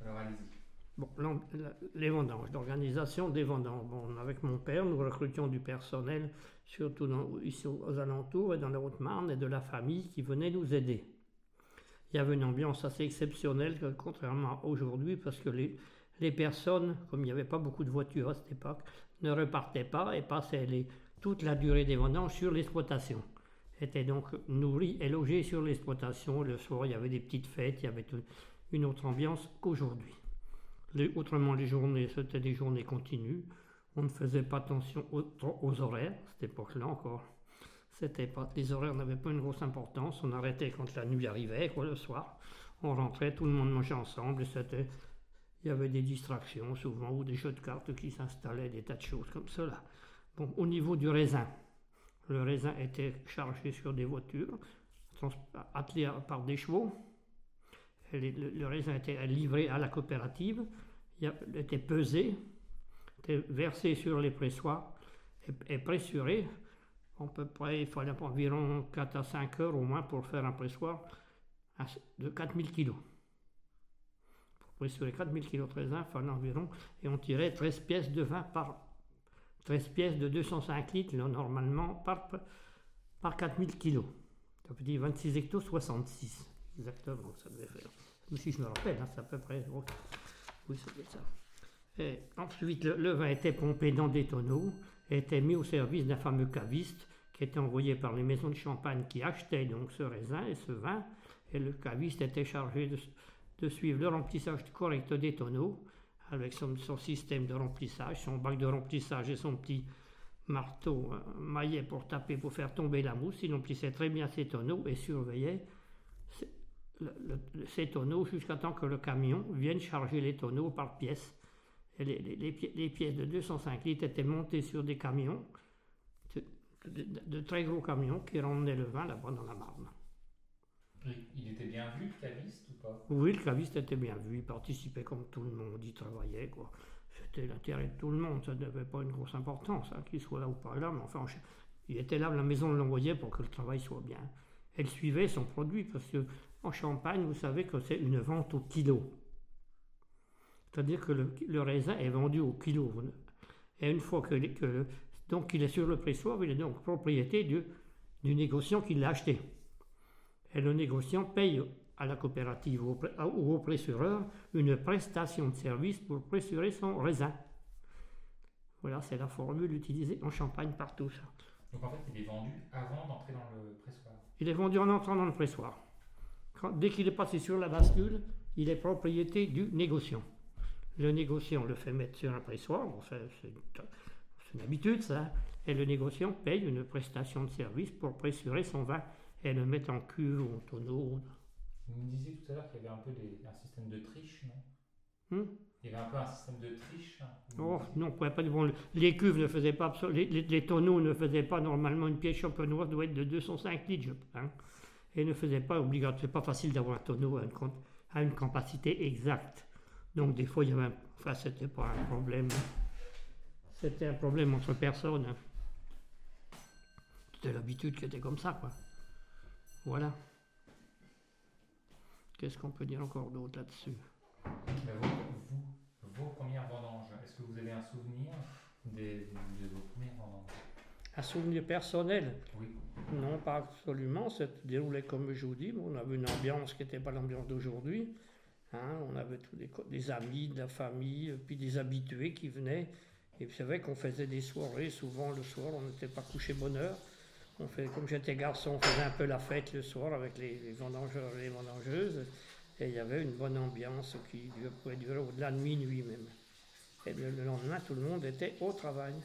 Alors allez-y. Bon, les vendanges, l'organisation des vendanges. Bon, avec mon père, nous recrutions du personnel, surtout ici aux alentours et dans la Haute-Marne, et de la famille qui venait nous aider. Il y avait une ambiance assez exceptionnelle, contrairement à aujourd'hui, parce que les personnes, comme il n'y avait pas beaucoup de voitures à cette époque, ne repartaient pas et passaient toute la durée des vendanges sur l'exploitation. Étaient donc nourris et logés sur l'exploitation. Le soir, il y avait des petites fêtes, il y avait une autre ambiance qu'aujourd'hui. Autrement, les journées, c'était des journées continues. On ne faisait pas attention aux horaires, à cette époque-là encore. Les horaires n'avaient pas une grosse importance. On arrêtait quand la nuit arrivait, le soir. On rentrait, tout le monde mangeait ensemble. Il y avait des distractions souvent, ou des jeux de cartes qui s'installaient, des tas de choses comme cela. Bon, au niveau du raisin, le raisin était chargé sur des voitures, attelées par des chevaux. Le raisin était livré à la coopérative, il était pesé, était versé sur les pressoirs et pressuré. À peu près, il fallait environ 4 à 5 heures au moins pour faire un pressoir de 4000 kg. Pour pressurer 4000 kg de raisin, il fallait environ, et on tirait 13 pièces de vin 13 pièces de 205 litres, là, normalement, par 4000 kg. Ça veut dire 26 hectos, 66. Exactement, ça devait faire. Si je me rappelle, c'est à peu près. Oui, c'est ça. Et ensuite, le vin était pompé dans des tonneaux et était mis au service d'un fameux caviste qui était envoyé par les maisons de champagne qui achetaient donc ce raisin et ce vin. Et le caviste était chargé de suivre le remplissage correct des tonneaux avec son système de remplissage, son bac de remplissage et son petit marteau maillet pour taper, pour faire tomber la mousse. Il remplissait très bien ses tonneaux et surveillait ces tonneaux jusqu'à temps que le camion vienne charger les tonneaux par pièce. Et les pièces de 205 litres étaient montées sur des camions, de très gros camions qui ramenaient le vin là-bas dans la Marne. Il était bien vu, le caviste, ou pas? Oui, le caviste était bien vu, il participait comme tout le monde, il travaillait, quoi. C'était l'intérêt de tout le monde, ça n'avait pas une grosse importance, hein, qu'il soit là ou pas là, mais enfin, il était là, la maison l'envoyait pour que le travail soit bien. Elle suivait son produit, parce qu'en Champagne, vous savez que c'est une vente au kilo. C'est-à-dire que le raisin est vendu au kilo. Et une fois donc il est sur le pressoir, il est donc propriété du négociant qui l'a acheté. Et le négociant paye à la coopérative ou au pressureur une prestation de service pour pressurer son raisin. Voilà, c'est la formule utilisée en Champagne partout. Ça. Donc en fait, il est vendu avant d'entrer dans le pressoir. Il est vendu en entrant dans le pressoir. Dès qu'il est passé sur la bascule, il est propriété du négociant. Le négociant le fait mettre sur un pressoir, bon, c'est une habitude ça, et le négociant paye une prestation de service pour pressurer son vin et le mettre en cuve ou en tonneau. Vous me disiez tout à l'heure qu'il y avait un peu un système de triche, non? Il y avait un peu un système de triche. Oh, non, bon, les cuves ne faisaient pas, les tonneaux ne faisaient pas normalement une pièce champenoise doit être de 205 litres, je pense. Et ne faisaient pas obligatoire, c'est pas facile d'avoir un tonneau à une capacité exacte. Donc des fois, c'était pas un problème. C'était un problème entre personnes. C'était l'habitude qui était comme ça, quoi. Voilà. Qu'est-ce qu'on peut dire encore d'autre là-dessus? Vos premières vendanges, est-ce que vous avez un souvenir de vos premières vendanges? Un souvenir personnel? Oui. Non, pas absolument. Ça se déroulait comme je vous dis. On avait une ambiance qui n'était pas l'ambiance d'aujourd'hui. Hein, on avait tous des amis, de la famille, puis des habitués qui venaient. Et c'est vrai qu'on faisait des soirées. Souvent le soir, on n'était pas couché bonne heure. Comme j'étais garçon, on faisait un peu la fête le soir avec les vendangeurs et les vendangeuses. Et il y avait une bonne ambiance qui pouvait durer au-delà de minuit même. Et le lendemain, tout le monde était au travail.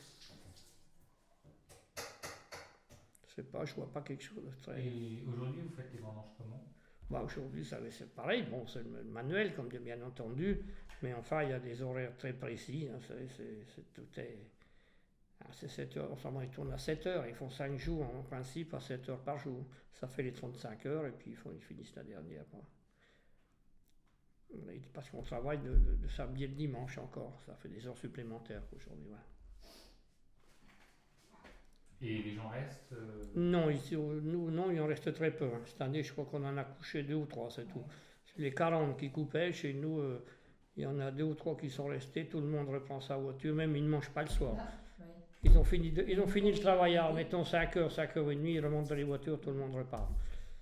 Je sais pas, je vois pas quelque chose de très... Et aujourd'hui, vous faites les vendanges comment? Aujourd'hui, c'est pareil. Bon, c'est le manuel, comme bien entendu. Mais enfin, il y a des horaires très précis. Hein, c'est 7 heures, enfin, ils tournent à 7 heures, ils font 5 jours en principe à 7 heures par jour. Ça fait les 35 heures et puis ils finissent la dernière. Parce qu'on travaille de samedi et de dimanche encore, ça fait des heures supplémentaires aujourd'hui. Voilà. Et les gens restent Non, ici, non, il en reste très peu. Hein. Cette année, je crois qu'on en a couché 2 ou 3, c'est tout. Les 40 qui coupaient, chez nous, Il y en a 2 ou 3 qui sont restés, tout le monde reprend sa voiture, même ils ne mangent pas le soir. Ah, oui. Ils ont fini le travail à, mettons, 5h, 5h30, ils remontent dans les voitures, tout le monde repart.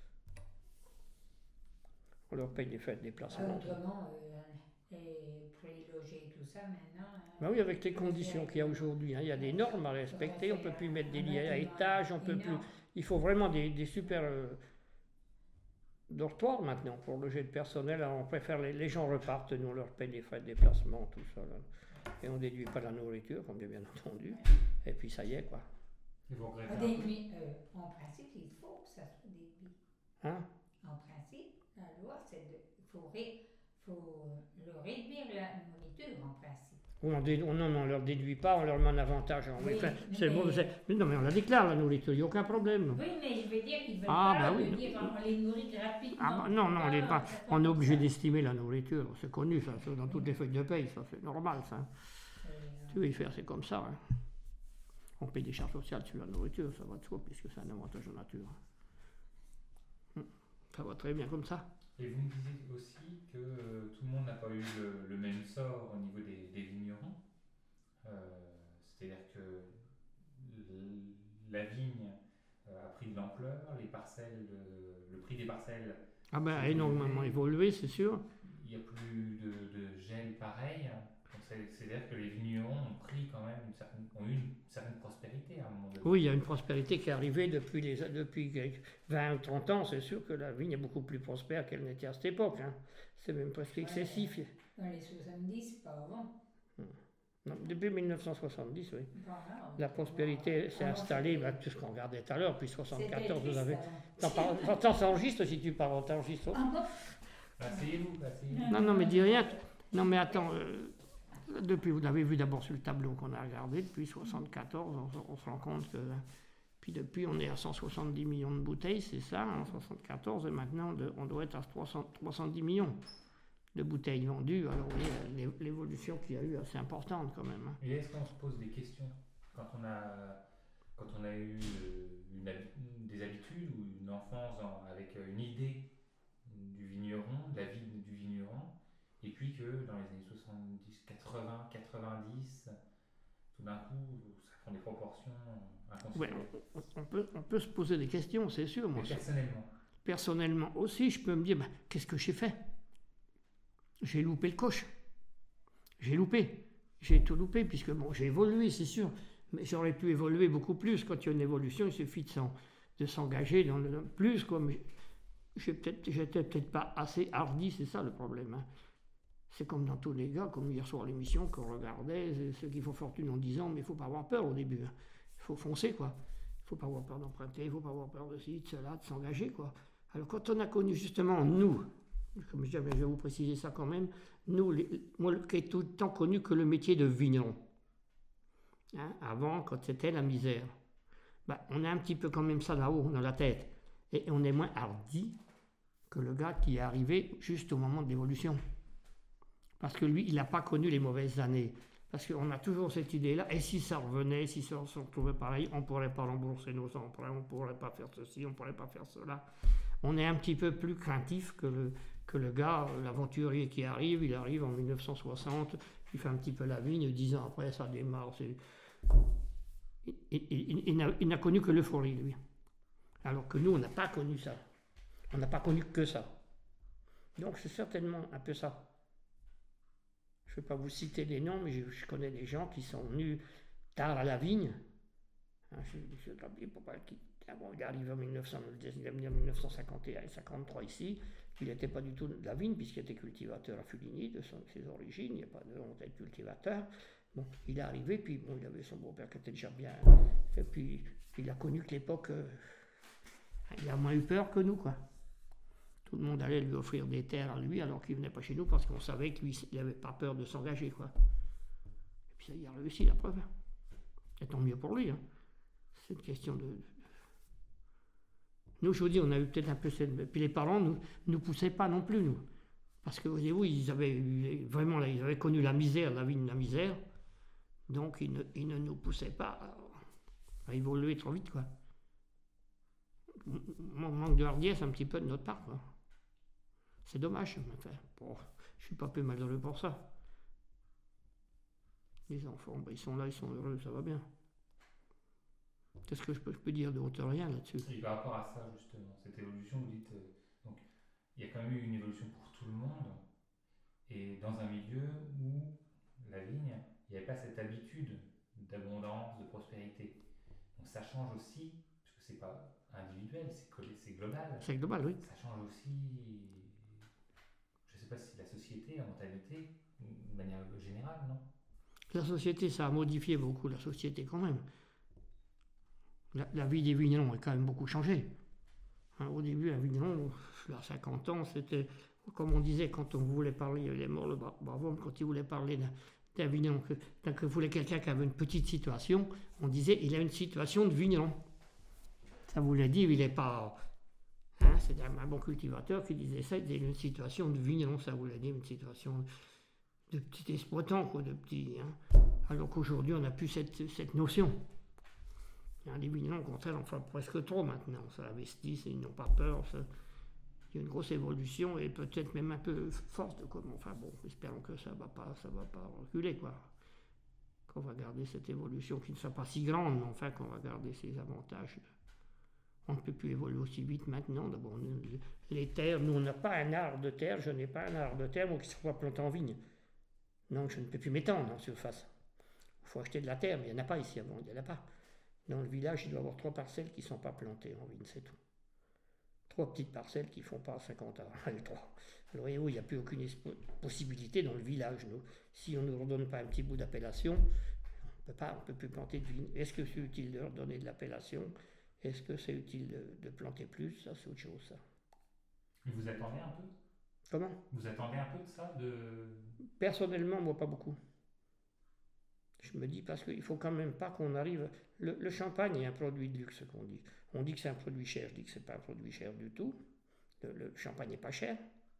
On leur paye des frais de déplacement. Autrement, et pour les loger et tout ça, maintenant... Ben oui, avec les conditions qu'il y a aujourd'hui, hein, il y a des normes à respecter, on ne peut plus mettre des lits à étage, on peut plus... Il faut vraiment des super dortoirs maintenant pour loger le personnel. Alors on préfère les gens repartent, nous on leur paye des frais de déplacement, tout ça. Là. Et on ne déduit pas la nourriture, comme bien entendu. Et puis ça y est, quoi. Ils vont regretter en principe, il faut que ça soit déduit. Hein? En principe, la loi, c'est faut leur réduire la nourriture, en principe. Non, on ne leur déduit pas, on leur met un avantage. Oui, Non, mais on la déclare, la nourriture, il n'y a aucun problème. Oui, mais je veux dire, ils veulent pas dire on les nourrit gratuitement. Non, on est obligé d'estimer la nourriture, c'est connu, ça, dans toutes les feuilles de paye, ça, c'est normal, ça. Tu veux y faire, c'est comme ça. Hein. On paye des charges sociales sur la nourriture, ça va de soi, puisque c'est un avantage en nature. Ça va très bien comme ça. Et vous me disiez aussi que tout le monde n'a pas eu le même sort au niveau des vignerons. C'est-à-dire que la vigne a pris de l'ampleur, le prix des parcelles a énormément évolué, c'est sûr. Il n'y a plus de gel pareil. Donc c'est-à-dire que les vignerons ont pris quand même ont eu une certaine prospérité à un moment donné. Oui, il y a une prospérité qui est arrivée depuis 20 ou 30 ans. C'est sûr que la vigne est beaucoup plus prospère qu'elle n'était à cette époque. Hein. C'est même presque excessif. Dans les 70, pas avant. Non, depuis 1970, oui. Voilà. La prospérité s'est installée, tout ce qu'on regardait tout à l'heure, puis 1974, vous avez... Attends, ça enregistre si tu parles, t'enregistres. Asseyez-vous. Non, mais dis rien. Non, mais attends... Depuis, vous l'avez vu d'abord sur le tableau qu'on a regardé, depuis 1974, on se rend compte que... Puis depuis, on est à 170 millions de bouteilles, c'est ça, en 1974, et maintenant, on doit être à 310 millions de bouteilles vendues. Alors, oui, l'évolution qu'il y a eu est assez importante quand même. Et est-ce qu'on se pose des questions quand on a eu des habitudes ou une enfance avec une idée du vigneron, de la vie du vigneron, et puis que dans les années 70, 80, 90, tout d'un coup, ça prend des proportions inconsidérées. Ouais, on peut se poser des questions, c'est sûr. Moi, personnellement aussi, je peux me dire, qu'est-ce que j'ai fait? J'ai loupé le coche. J'ai tout loupé, puisque j'ai évolué, c'est sûr. Mais j'aurais pu évoluer beaucoup plus. Quand il y a une évolution, il suffit de s'engager dans le plus. J'étais peut-être pas assez hardi, c'est ça le problème. Hein. C'est comme dans tous les gars, comme hier soir l'émission qu'on regardait, ceux qui font fortune en 10 ans, mais il ne faut pas avoir peur au début. Hein. Il faut foncer, quoi. Il ne faut pas avoir peur d'emprunter, il ne faut pas avoir peur de ci, de cela, de s'engager, quoi. Alors quand on a connu justement, nous, comme je vais vous préciser ça quand même, moi qui ai tout le temps connu que le métier de vigneron, hein, avant, quand c'était la misère, on a un petit peu quand même ça là-haut, dans la tête, et on est moins hardi que le gars qui est arrivé juste au moment de l'évolution. Parce que lui, il n'a pas connu les mauvaises années. Parce qu'on a toujours cette idée-là, et si ça revenait, si ça se retrouvait pareil, on ne pourrait pas rembourser nos emprunts, on ne pourrait pas faire ceci, on ne pourrait pas faire cela. On est un petit peu plus craintif que le gars, l'aventurier qui arrive, il arrive en 1960, il fait un petit peu la vigne, 10 ans après ça démarre. Il n'a connu que l'euphorie, lui. Alors que nous, on n'a pas connu ça. On n'a pas connu que ça. Donc c'est certainement un peu ça. Je ne vais pas vous citer les noms, mais je connais des gens qui sont venus tard à la vigne. Je il arrive en 1951 et 1953 ici. Il n'était pas du tout de la vigne, puisqu'il était cultivateur à Fuligny, de ses origines. Il n'y a pas de honte d'être cultivateur. Bon, il est arrivé, puis il avait son beau-père qui était déjà bien. Et puis, il a connu que l'époque, il a moins eu peur que nous, quoi. Tout le monde allait lui offrir des terres à lui, alors qu'il ne venait pas chez nous, parce qu'on savait que lui, il n'avait pas peur de s'engager, quoi. Et puis ça, il a réussi, la preuve. Et tant mieux pour lui, hein. C'est une question de... Nous, je vous dis, on a eu peut-être un peu cette... Puis les parents ne nous poussaient pas non plus, nous. Parce que, voyez-vous, ils avaient connu la misère, la vie de la misère. Donc, ils ne nous poussaient pas à évoluer trop vite, quoi. Mon manque de hardiesse, un petit peu de notre part, quoi. C'est dommage. Enfin, je suis pas plus malheureux pour ça. Les enfants, ils sont là, ils sont heureux, ça va bien. Qu'est-ce que je peux dire d'autre? Rien là-dessus. Et par rapport à ça, justement, cette évolution, vous dites, donc, il y a quand même eu une évolution pour tout le monde, et dans un milieu où la vigne, il n'y avait pas cette habitude d'abondance, de prospérité. Donc ça change aussi, parce que c'est pas individuel, c'est global. C'est global, oui. Ça change aussi, je ne sais pas si la société, la mentalité, de manière générale, non? La société, ça a modifié beaucoup la société quand même. La vie des vignerons a quand même beaucoup changé. Hein, au début, un vigneron, à 50 ans, c'était, comme on disait, quand on voulait parler, il est mort le bravo, quand il voulait parler d'un vigneron, que voulait quelqu'un qui avait une petite situation, on disait, il a une situation de vigneron. Ça voulait dire, il n'est pas... Hein, c'est un bon cultivateur qui disait ça, il a une situation de vigneron, ça voulait dire une situation de petit exploitant, quoi, de petit... Hein. Alors qu'aujourd'hui, on n'a plus cette notion. Les vignerons, au contraire, on fait presque trop maintenant. Ça investit, ils n'ont pas peur. Il y a une grosse évolution et peut-être même un peu force de comment. Enfin bon, espérons que ça va pas reculer, quoi. Qu'on va garder cette évolution qui ne soit pas si grande, mais enfin qu'on va garder ses avantages. On ne peut plus évoluer aussi vite maintenant. D'abord, les terres, nous on n'a pas un art de terre. Je n'ai pas un art de terre, moi qui ne soit pas planté en vigne. Donc je ne peux plus m'étendre en surface. Il faut acheter de la terre, mais il n'y en a pas ici avant, il n'y en a pas. Dans le village, il doit y avoir 3 parcelles qui ne sont pas plantées en vigne, c'est tout. 3 petites parcelles qui ne font pas 50 ans, les 3. Alors voyez-vous, il n'y a plus aucune possibilité dans le village. Nous. Si on ne nous redonne pas un petit bout d'appellation, on ne peut plus planter de vigne. Est-ce que c'est utile de leur donner de l'appellation? Est-ce que c'est utile de planter plus? Ça, c'est autre chose, ça. Vous attendez un peu? Comment? Vous attendez un peu de ça Personnellement, moi, pas beaucoup. Je me dis parce qu'il ne faut quand même pas qu'on arrive... Le champagne est un produit de luxe qu'on dit. On dit que c'est un produit cher, je dis que ce n'est pas un produit cher du tout. Le champagne n'est pas cher.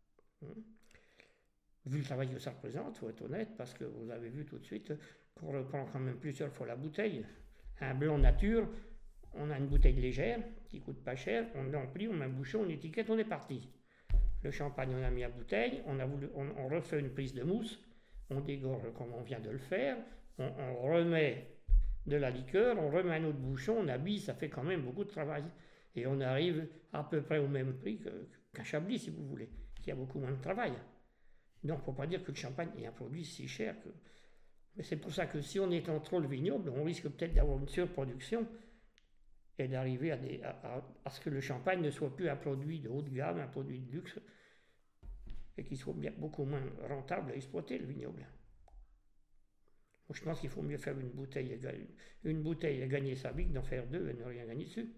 Vu le travail que ça représente, il faut être honnête, parce que vous avez vu tout de suite qu'on reprend quand même plusieurs fois la bouteille. Un blanc nature, on a une bouteille légère qui ne coûte pas cher, on l'emplit, on met un bouchon, une étiquette, on est parti. Le champagne, on a mis à bouteille, on refait une prise de mousse, on dégorge comme on vient de le faire, on remet de la liqueur, on remet un autre bouchon, on habille, ça fait quand même beaucoup de travail. Et on arrive à peu près au même prix qu'un Chablis, si vous voulez, qui a beaucoup moins de travail. Donc, il ne faut pas dire que le champagne est un produit si cher. Mais c'est pour ça que si on étend trop le vignoble, on risque peut-être d'avoir une surproduction et d'arriver à ce que le champagne ne soit plus un produit de haut de gamme, un produit de luxe, et qu'il soit beaucoup moins rentable à exploiter, le vignoble. Je pense qu'il faut mieux faire une bouteille et gagner sa vie que d'en faire 2 et ne rien gagner dessus.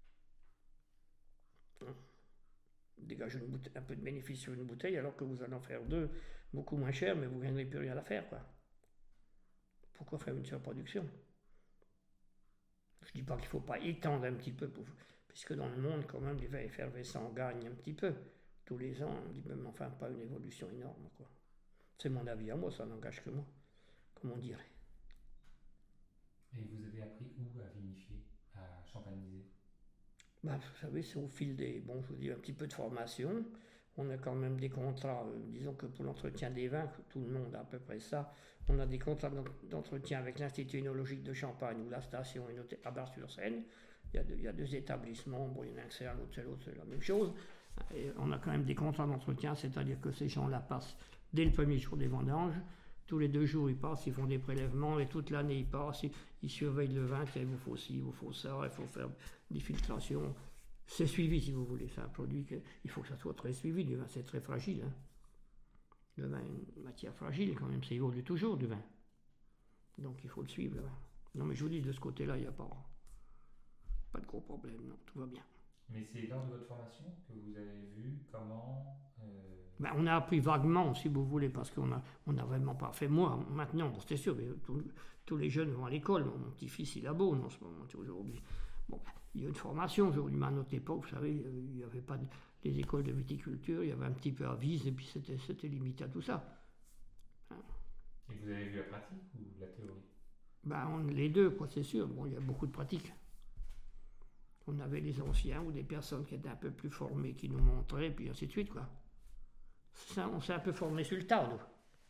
Dégager un peu de bénéfice sur une bouteille alors que vous allez en faire 2 beaucoup moins cher, mais vous ne gagnerez plus rien à la faire, quoi. Pourquoi faire une surproduction? Je ne dis pas qu'il ne faut pas étendre un petit peu, puisque dans le monde, quand même, les vins effervescents gagnent un petit peu. Tous les ans, on dit même, enfin, pas une évolution énorme, quoi. C'est mon avis à moi, ça n'engage que moi. Comme on dirait. Et vous avez appris où à vinifier, à champagniser? Vous savez, c'est au fil des... Bon, je vous dis un petit peu de formation. On a quand même des contrats, disons que pour l'entretien des vins, tout le monde a à peu près ça. On a des contrats d'entretien avec l'Institut œnologique de Champagne ou la station à Bar-sur-Seine. Il y a 2 établissements, bon, il y en a un c'est un, l'autre c'est la même chose. Et on a quand même des contrats d'entretien, c'est-à-dire que ces gens-là passent dès le premier jour des vendanges. Tous les 2 jours, ils passent, ils font des prélèvements et toute l'année, ils passent, ils surveillent le vin, il vous faut ci, il vous faut ça, il faut faire des filtrations. C'est suivi, si vous voulez. C'est un produit il faut que ça soit très suivi. Du vin, c'est très fragile. Hein. Le vin est une matière fragile, quand même. Ça évolue toujours, du vin. Donc, il faut le suivre, le vin. Non, mais je vous dis, de ce côté-là, il n'y a pas de gros problème. Non, tout va bien. Mais c'est lors de votre formation que vous avez vu comment... On a appris vaguement, si vous voulez, parce qu'on n'a vraiment pas fait. Moi, maintenant, bon, c'était sûr, mais tous les jeunes vont à l'école. Mon petit-fils, il a beau en ce moment, aujourd'hui. Bon, il y a une formation aujourd'hui, mais à notre époque, vous savez, il n'y avait pas les écoles de viticulture, il y avait un petit peu à Vise, et puis c'était limité à tout ça. Hein. Et vous avez vu la pratique ou la théorie? Les deux, quoi, c'est sûr. Bon, il y a beaucoup de pratiques. On avait les anciens ou des personnes qui étaient un peu plus formées qui nous montraient, et puis ainsi de suite, quoi. on s'est un peu formé sur le tas, nous.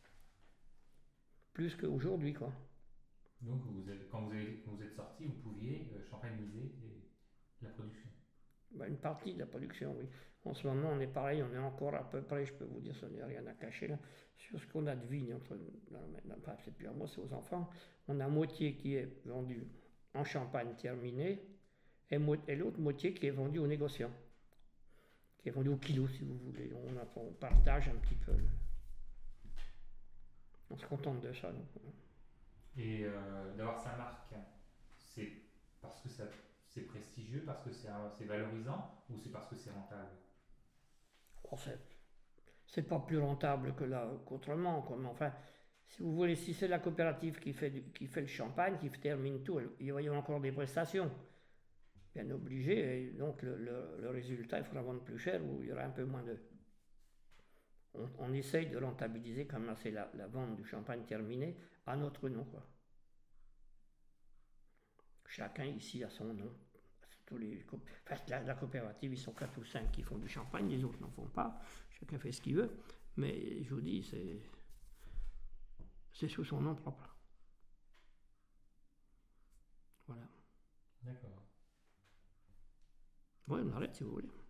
Plus qu'aujourd'hui, quoi. Donc, quand vous êtes sorti, vous pouviez champagniser la production. Ben, une partie de la production, oui. En ce moment, on est pareil, on est encore à peu près, je peux vous dire, ça n'y a rien à cacher là, sur ce qu'on a de vigne enfin, c'est plus à moi, c'est aux enfants. On a moitié qui est vendu en champagne terminé et l'autre moitié qui est vendue aux négociants, qui est vendue au kilo, si vous voulez. On partage un petit peu. On se contente de ça. Donc. Et d'avoir sa marque, c'est parce que c'est prestigieux, parce que c'est valorisant, ou c'est parce que c'est rentable? Oh, c'est pas plus rentable qu'autrement. Enfin, si vous voulez, si c'est la coopérative qui fait le champagne, qui termine tout, il va y avoir encore des prestations. Bien obligé, et donc le résultat, il faudra vendre plus cher ou il y aura un peu moins de. On essaye de rentabiliser quand même assez la vente du champagne terminé à notre nom, quoi. Chacun ici a son nom. La coopérative, ils sont 4 ou 5 qui font du champagne, les autres n'en font pas. Chacun fait ce qu'il veut. Mais je vous dis, c'est sous son nom propre. Voilà. D'accord. Oui, on arrête si vous voulez.